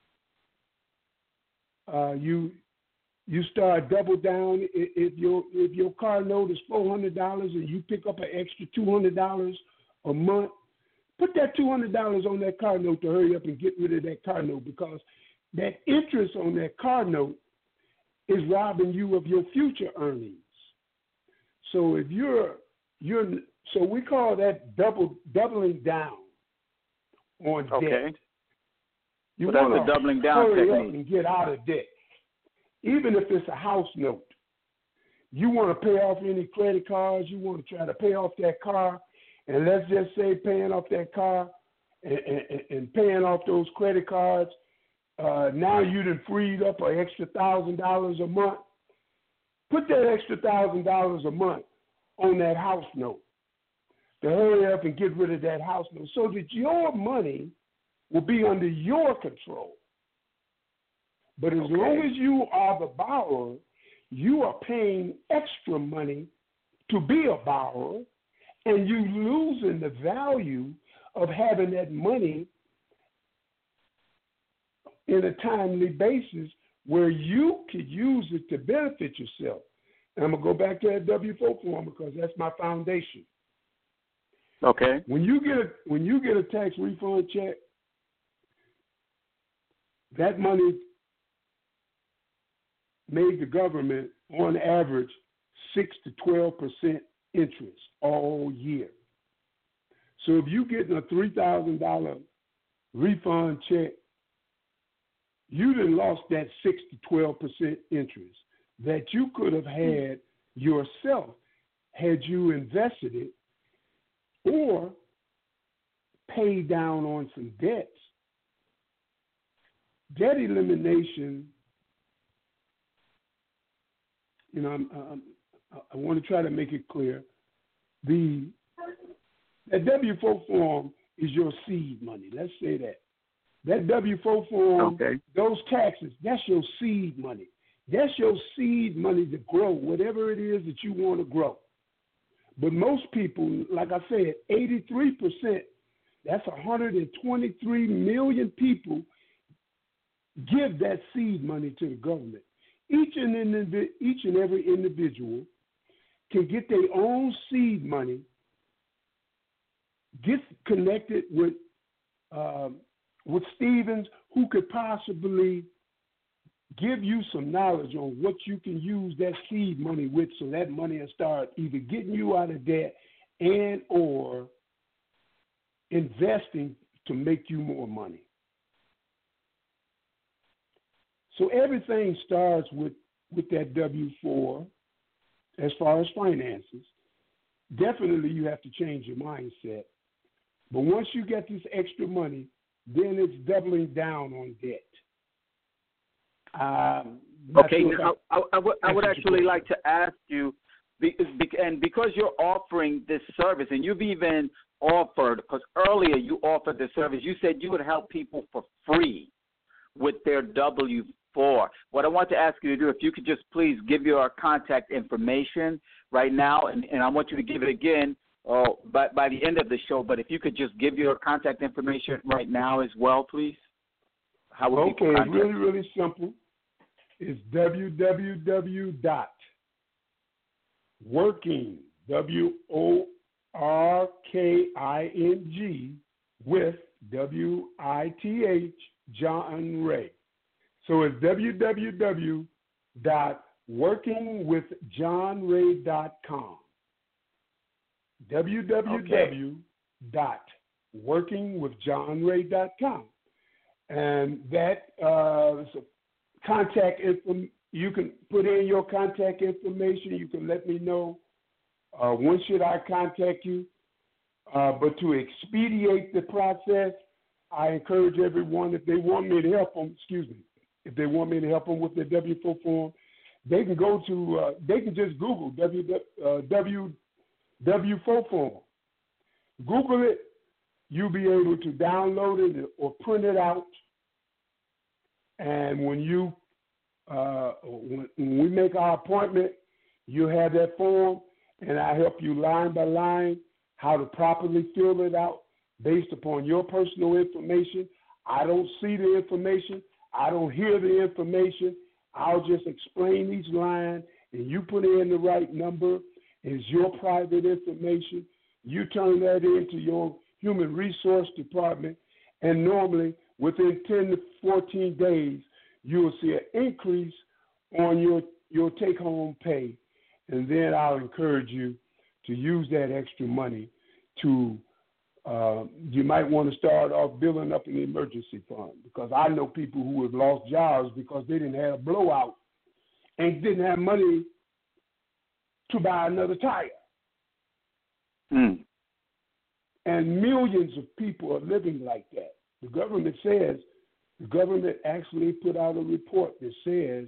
Uh, you you start double down. If your if your car note is four hundred dollars and you pick up an extra two hundred dollars a month, put that two hundred dollars on that car note to hurry up and get rid of that car note, because that interest on that car note is robbing you of your future earnings. So if you're you're so we call that double doubling down on okay. debt. You well, want to doubling down hurry technique. up and get out of debt. Even if it's a house note, you want to pay off any credit cards, you want to try to pay off that car, and let's just say paying off that car and, and, and paying off those credit cards, uh, now you done freed up an extra thousand dollars a month. Put that extra thousand dollars a month on that house note to hurry up and get rid of that house note so that your money will be under your control. But as okay. long as you are the borrower, you are paying extra money to be a borrower, and you losing the value of having that money in a timely basis where you could use it to benefit yourself. And I'm going to go back to that W four form because that's my foundation. Okay. When you get a, when you get a tax refund check, that money made the government, on average, six to twelve percent interest all year. So if you're getting a three thousand dollars refund check, you done lost that six to twelve percent interest that you could have had yourself had you invested it or paid down on some debts. Debt elimination, you know, I'm, I'm, I want to try to make it clear. The that W four form is your seed money. Let's say that. That W four form, okay. those taxes, that's your seed money. That's your seed money to grow whatever it is that you want to grow. But most people, like I said, eighty-three percent, that's one hundred twenty-three million people, give that seed money to the government. Each and, indiv- each and every individual can get their own seed money, get connected with uh, with Stevens, who could possibly give you some knowledge on what you can use that seed money with, so that money will start either getting you out of debt and or investing to make you more money. So everything starts with, with that W four as far as finances. Definitely you have to change your mindset. But once you get this extra money, then it's doubling down on debt. Um, okay, now, I, I, would, I would actually like to ask you, and because you're offering this service, and you've even offered, because earlier you offered the service, you said you would help people for free with their W four. What I want to ask you to do, if you could just please give your contact information right now, and, and I want you to give it again uh, by, by the end of the show, but if you could just give your contact information right now as well, please. How would okay, it's really, really simple. It's www dot working, W O R K I N G, with W I T H, John Ray. So it's www dot working with john ray dot com. www dot working with john ray dot com. And that uh, is a contact info. You can put in your contact information. You can let me know uh, when should I contact you. Uh, but to expedite the process, I encourage everyone, if they want me to help them, excuse me, if they want me to help them with their W four form, they can go to, uh, they can just Google W, uh, W, W four form. Google it. You'll be able to download it or print it out. And when you, uh, when, when we make our appointment, you have that form, and I help you line by line how to properly fill it out based upon your personal information. I don't see the information. I don't hear the information. I'll just explain each line, and you put in the right number. It's your private information. You turn that into your human resource department, and normally within ten to fourteen days, you'll see an increase on your, your take-home pay. And then I'll encourage you to use that extra money to, uh, you might want to start off building up an emergency fund, because I know people who have lost jobs because they didn't have a blowout and didn't have money to buy another tire. Mm. And millions of people are living like that. The government says, the government actually put out a report that says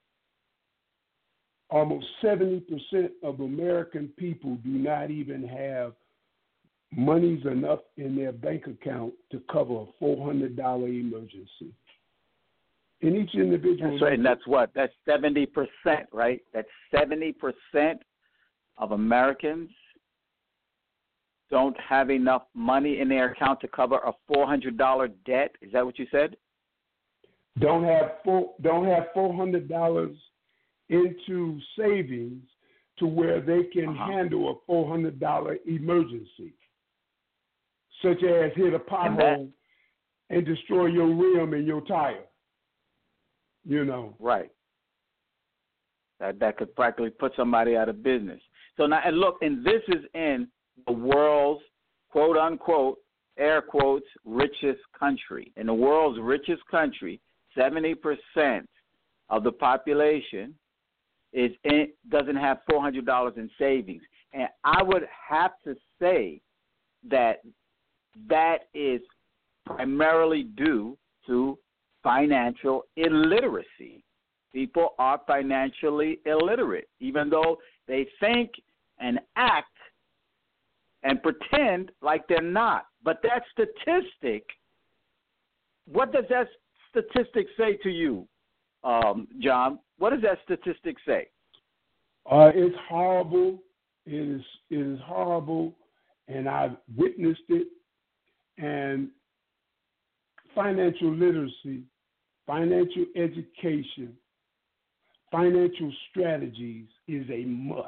almost seventy percent of American people do not even have monies enough in their bank account to cover a four hundred dollars emergency. In each individual. That's right, and that's what? That's seventy percent, right? That's seventy percent of Americans don't have enough money in their account to cover a four hundred dollars debt. Is that what you said? Don't have four, don't have four hundred dollars into savings to where they can uh-huh. handle a four hundred dollars emergency, such as hit a pothole and, that, and destroy your rim and your tire. You know. Right. That that could practically put somebody out of business. So now, and look, and this is in the world's quote unquote, air quotes, richest country. In the world's richest country, seventy percent of the population is in, doesn't have four hundred dollars in savings. And I would have to say that that is primarily due to financial illiteracy. People are financially illiterate, even though they think and act and pretend like they're not. But that statistic, what does that statistic say to you, um, John? What does that statistic say? Uh, it's horrible. It is, it is horrible, and I've witnessed it. And financial literacy, financial education, financial strategies is a must.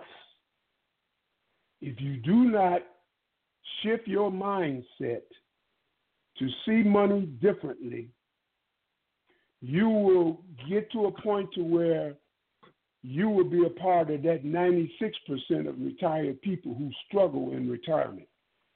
If you do not shift your mindset to see money differently, you will get to a point to where you will be a part of that ninety-six percent of retired people who struggle in retirement,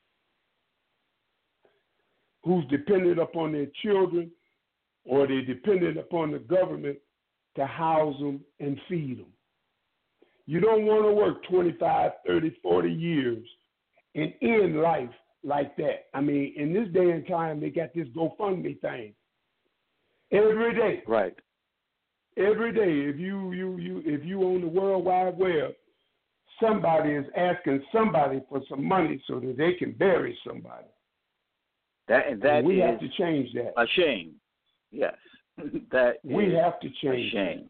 who's dependent upon their children or they're dependent upon the government to house them and feed them. You don't want to work twenty-five, thirty, forty years and end life like that. I mean, in this day and time, they got this GoFundMe thing. Every day. Right. Every day, if you you you if you on the World Wide Web, somebody is asking somebody for some money so that they can bury somebody. That that and we is have to change that. A shame. Yes. that we have to change a shame.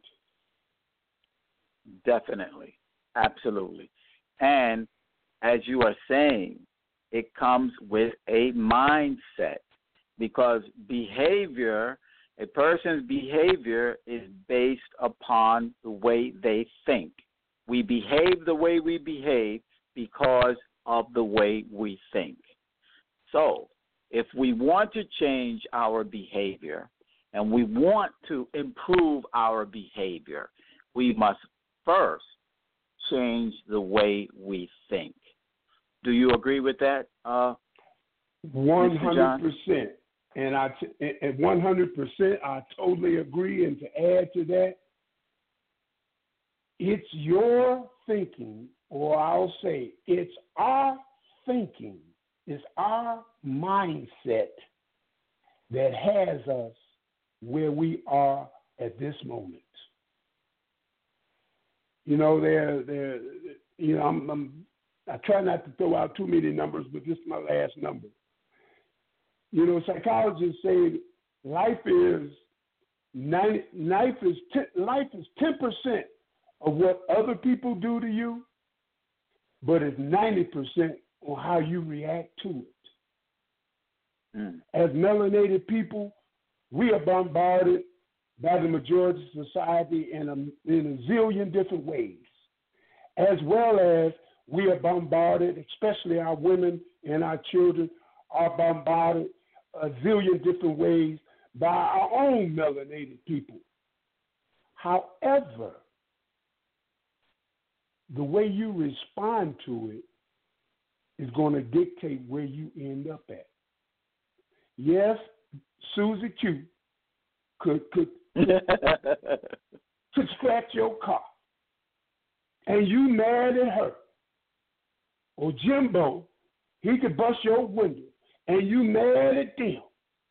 that. Definitely. Absolutely. And as you are saying, it comes with a mindset, because behavior, a person's behavior is based upon the way they think. We behave the way we behave because of the way we think. So, if we want to change our behavior and we want to improve our behavior, we must first change the way we think. Do you agree with that, uh, one hundred percent. And I, t- at one hundred percent, I totally agree. And to add to that, it's your thinking, or I'll say it's our thinking, it's our mindset that has us where we are at this moment. You know, there, there. You know, I'm, I'm, I try not to throw out too many numbers, but this is my last number. You know, psychologists say life is ninety, life is ten, life is ten percent of what other people do to you, but it's ninety percent on how you react to it. Mm. As melanated people, we are bombarded by the majority of society in a, in a zillion different ways, as well as we are bombarded, especially our women and our children are bombarded a zillion different ways by our own melanated people. However, the way you respond to it is going to dictate where you end up at. Yes, Susie Q could could could scratch your car, and you mad at her. Or Jimbo, he could bust your window, and you mad at them.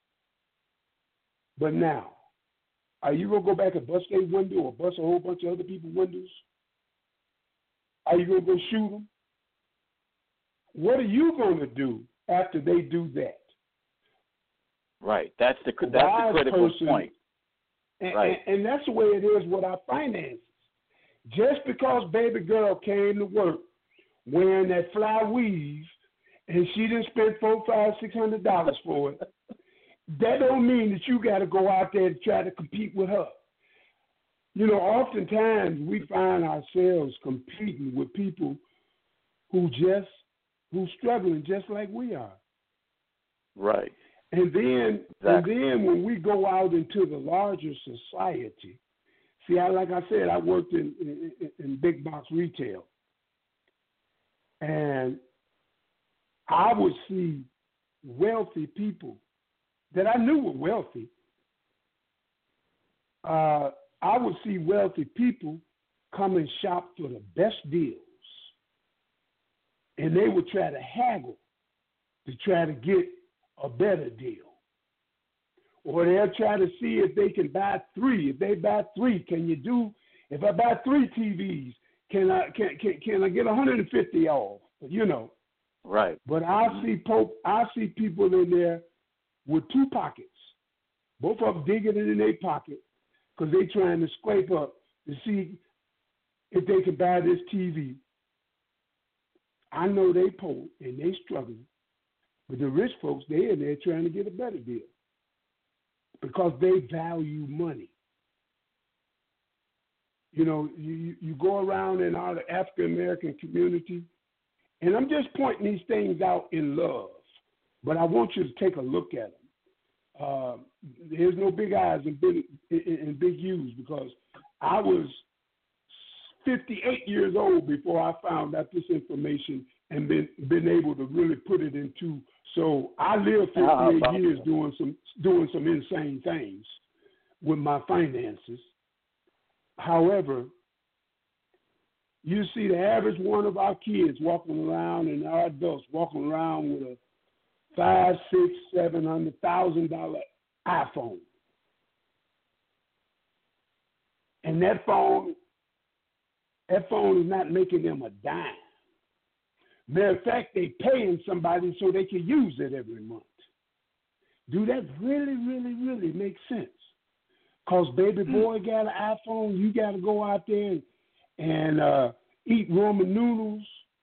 But now, are you going to go back and bust their window or bust a whole bunch of other people's windows? Are you going to go shoot them? What are you going to do after they do that? Right. That's the, that's the critical person, point. And, right. And, and that's the way it is with our finances. Just because baby girl came to work wearing that fly weave, and she didn't spend four, five, six hundred dollars for it, that don't mean that you got to go out there to try to compete with her. You know, oftentimes we find ourselves competing with people who just who's struggling just like we are. Right. And then, exactly. and then when we go out into the larger society, see, I, like I said, I worked in, in, in big box retail. And I would see wealthy people that I knew were wealthy. Uh, I would see wealthy people come and shop for the best deals. And they would try to haggle to try to get a better deal. Or they'll try to see if they can buy three. If they buy three, can you do, if I buy three T Vs, Can I can, can can I get one hundred fifty off? You know, right? But I see Pope. I see people in there with two pockets, both of them digging it in their pocket because they trying to scrape up to see if they can buy this T V. I know they poor and they struggling, but the rich folks they in there trying to get a better deal because they value money. You know, you, you go around in our African American community, and I'm just pointing these things out in love, but I want you to take a look at them. Uh, there's no big eyes and big and big U's because I was fifty-eight years old before I found out this information and been been able to really put it into. So I lived fifty-eight uh, years doing some doing some insane things with my finances. However, you see the average one of our kids walking around and our adults walking around with a five, six, seven hundred thousand dollar iPhone, and that phone, that phone is not making them a dime. Matter of fact, they paying somebody so they can use it every month. Do that really, really, really make sense? Cause baby boy got an iPhone, you got to go out there and, and uh, eat ramen noodles,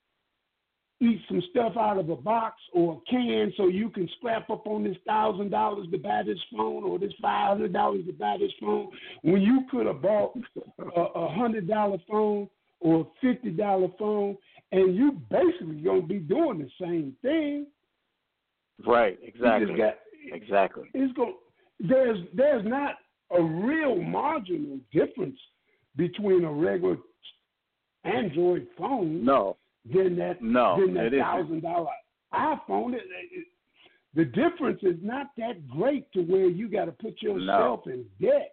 eat some stuff out of a box or a can so you can scrap up on this thousand dollars to buy this phone or this five hundred dollars to buy this phone. When you could have bought a, a hundred dollar phone or a fifty dollar phone, and you basically gonna be doing the same thing. Right. Exactly. Got, exactly. It's going. There's there's not a real marginal difference between a regular Android phone. No. Than that, no, than that thousand dollar iPhone. It, it, the difference is not that great to where you got to put yourself no. in debt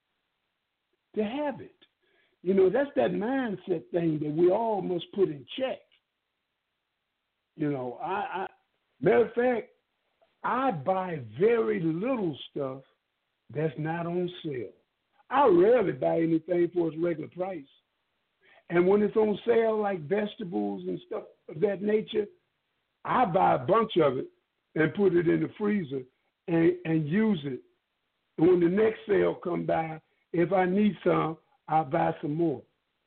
to have it. You know, that's that mindset thing that we all must put in check. You know, I, I matter of fact, I buy very little stuff that's not on sale. I rarely buy anything for its regular price. And when it's on sale, like vegetables and stuff of that nature, I buy a bunch of it and put it in the freezer and, and use it. And when the next sale come by, if I need some, I'll buy some more.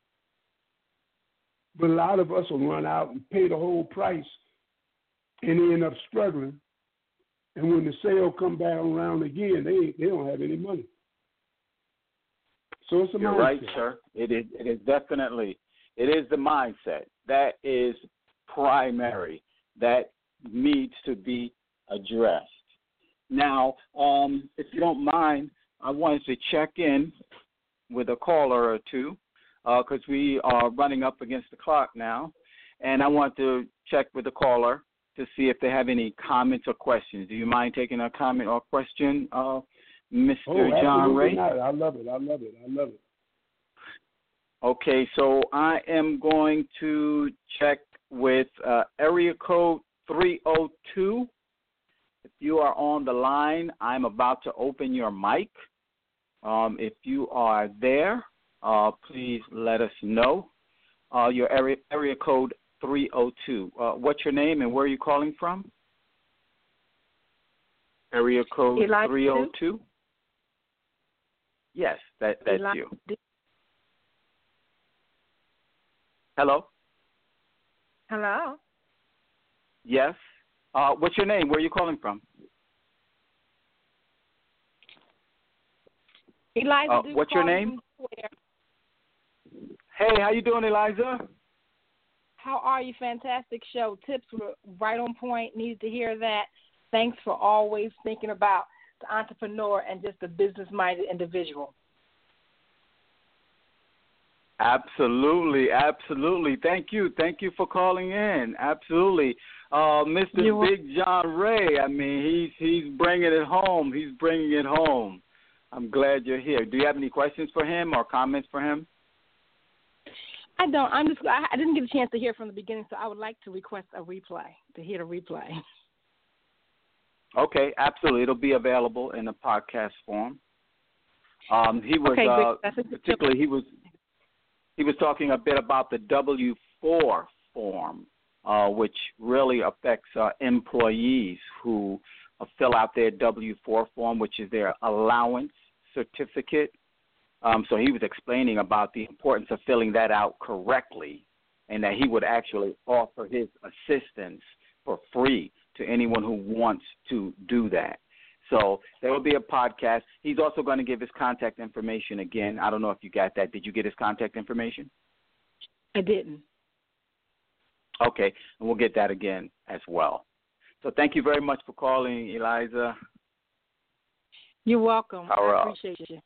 But a lot of us will run out and pay the whole price and end up struggling. And when the sale come back around again, they they don't have any money. So it's a You're mindset. right, sir. It is. It is definitely. It is the mindset that is primary. That needs to be addressed. Now, um, if you don't mind, I wanted to check in with a caller or two because uh, we are running up against the clock now, and I want to check with the caller to see if they have any comments or questions. Do you mind taking a comment or question, uh, Mister Oh, John Ray? Not. I love it. I love it. I love it. Okay, so I am going to check with uh, area code three oh two. If you are on the line, I'm about to open your mic. Um, if you are there, uh, please let us know. Uh, your area, area code three oh two. Uh, what's your name and where are you calling from? Area code three oh two. Yes, that, that's Eli- you. Hello? Hello? Yes. Uh, what's your name? Where are you calling from? Eliza. Uh, what's your name? Hey, how you doing, Eliza? How are you? Fantastic show. Tips were right on point. Needed to hear that. Thanks for always thinking about the entrepreneur and just the business-minded individual. Absolutely, absolutely. Thank you. Thank you for calling in. Absolutely. Uh, Mister You're Big John Ray, I mean, he's he's bringing it home. He's bringing it home. I'm glad you're here. Do you have any questions for him or comments for him? I don't. I'm just. I, I didn't get a chance to hear from the beginning, so I would like to request a replay, to hear the replay. Okay, absolutely. It'll be available in a podcast form. Um, he was okay, uh, particularly he was he was talking a bit about the W four form, uh, which really affects uh, employees who uh, fill out their W four form, which is their allowance certificate. Um, so he was explaining about the importance of filling that out correctly, and that he would actually offer his assistance for free to anyone who wants to do that. So there will be a podcast. He's also going to give his contact information again. I don't know if you got that. Did you get his contact information? I didn't. Okay, and we'll get that again as well. So thank you very much for calling, Eliza. You're welcome. Power I up. appreciate you.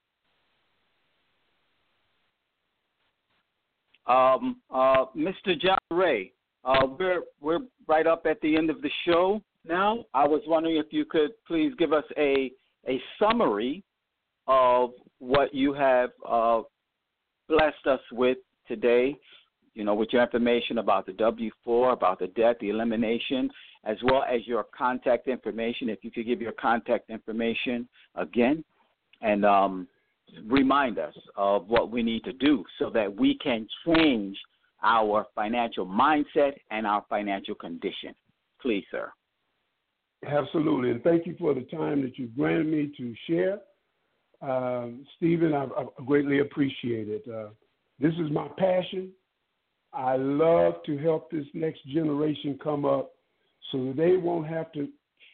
Um, uh, Mister John Ray, uh, we're we're right up at the end of the show now. I was wondering if you could please give us a a summary of what you have uh, blessed us with today. You know, with your information about the W four, about the debt, the elimination, as well as your contact information. If you could give your contact information again, and um, remind us of what we need to do so that we can change our financial mindset and our financial condition. Please, sir. Absolutely, and thank you for the time that you've granted me to share. Um, Stephen, I, I greatly appreciate it. Uh, this is my passion. I love to help this next generation come up so that they won't have to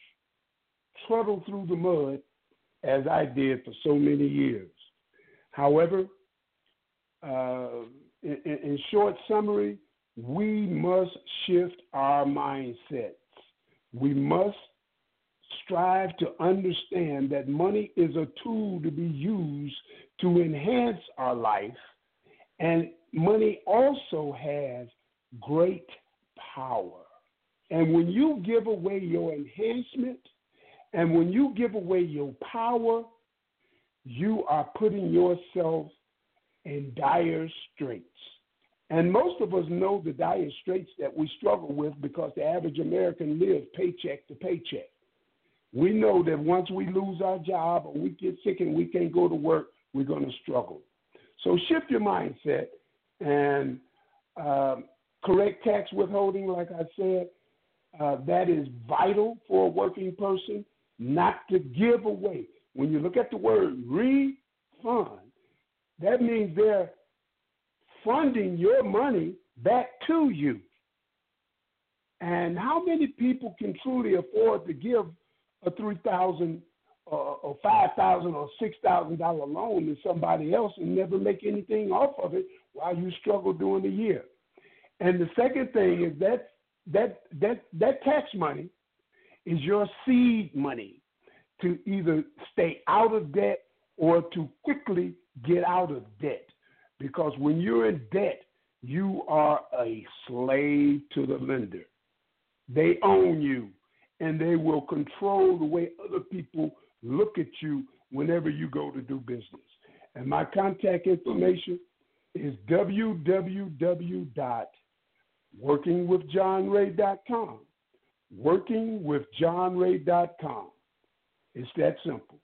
trudge through the mud as I did for so many years. However, uh, in, in short summary, we must shift our mindsets. We must strive to understand that money is a tool to be used to enhance our life, and money also has great power. And when you give away your enhancement, and when you give away your power, you are putting yourself in dire straits. And most of us know the dire straits that we struggle with because the average American lives paycheck to paycheck. We know that once we lose our job or we get sick and we can't go to work, we're going to struggle. So shift your mindset and uh, correct tax withholding, like I said. Uh, that is vital for a working person, not to give away. When you look at the word refund, that means they're funding your money back to you. And how many people can truly afford to give a three thousand dollars uh, or five thousand dollars or six thousand dollars loan to somebody else and never make anything off of it while you struggle during the year? And the second thing is that that that that tax money is your seed money to either stay out of debt or to quickly get out of debt. Because when you're in debt, you are a slave to the lender. They own you, and they will control the way other people look at you whenever you go to do business. And my contact information is w w w dot working with john ray dot com. working with john ray dot com. It's that simple.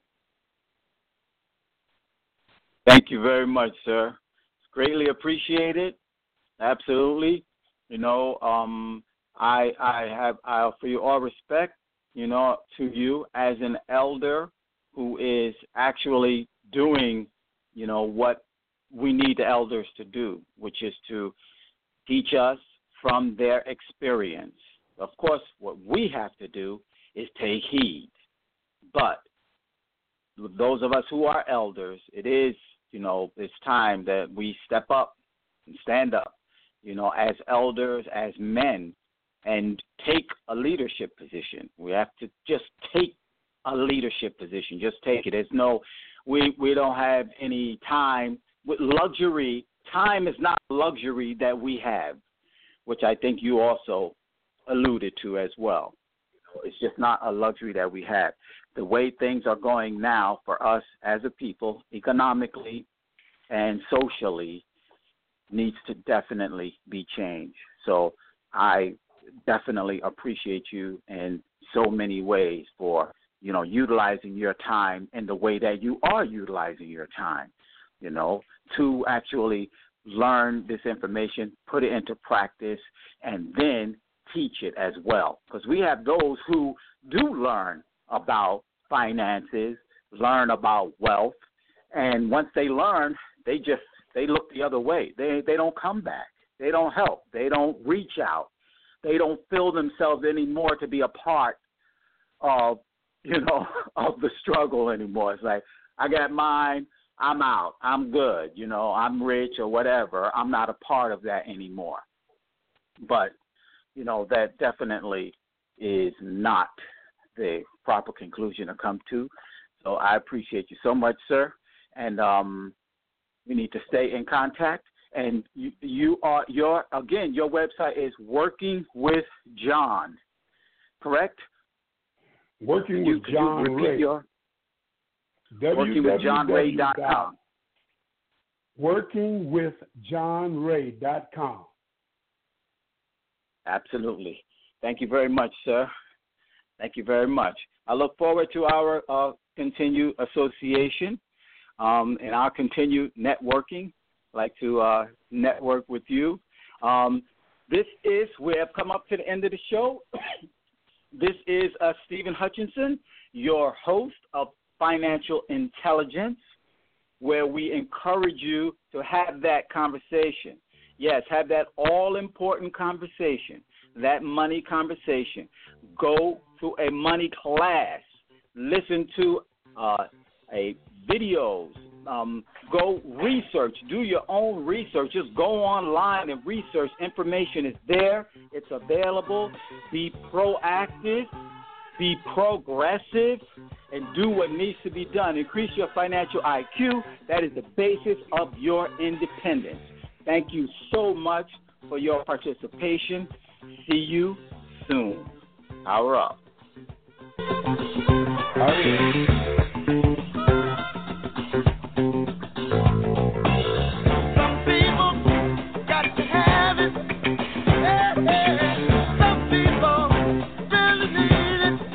Thank you very much, sir. It's greatly appreciated. Absolutely. You know, um, I I have I offer you all respect, you know, to you as an elder who is actually doing, you know, what we need the elders to do, which is to teach us from their experience. Of course, what we have to do is take heed. But those of us who are elders, it is, you know, it's time that we step up and stand up, you know, as elders, as men, and take a leadership position. We have to just take a leadership position. Just take it. There's no, we, we don't have any time. With luxury, time is not a luxury that we have, which I think you also alluded to as well. It's just not a luxury that we have. The way things are going now for us as a people, economically and socially, needs to definitely be changed. So I definitely appreciate you in so many ways for, you know, utilizing your time in the way that you are utilizing your time, you know, to actually learn this information, put it into practice, and then teach it as well. Because we have those who do learn about finances, learn about wealth, and once they learn, they just, they look the other way. They they don't come back. They don't help. They don't reach out. They don't feel themselves anymore to be a part of, you know, of the struggle anymore. It's like, I got mine, I'm out, I'm good, you know, I'm rich or whatever. I'm not a part of that anymore. But, you know, that definitely is not the proper conclusion to come to. So I appreciate you so much, sir. And um, we need to stay in contact. And you, you are your again. Your website is Working with John, correct? Working with John Ray. Your, working with john ray dot com. working with john ray dot com. Absolutely. Thank you very much, sir. Thank you very much. I look forward to our uh, continued association um, and our continued networking. I'd like to uh, network with you. Um, this is, we have come up to the end of the show. This is uh, Stephen Hutchinson, your host of Financial Intelligence, where we encourage you to have that conversation. Yes, have that all-important conversation, that money conversation. Go to a money class. Listen to uh, a videos. Um, go research. Do your own research. Just go online and research. Information is there. It's available. Be proactive. Be progressive. And do what needs to be done. Increase your financial I Q. That is the basis of your independence. Thank you so much for your participation. See you soon. Power up. All right. Some people really need it.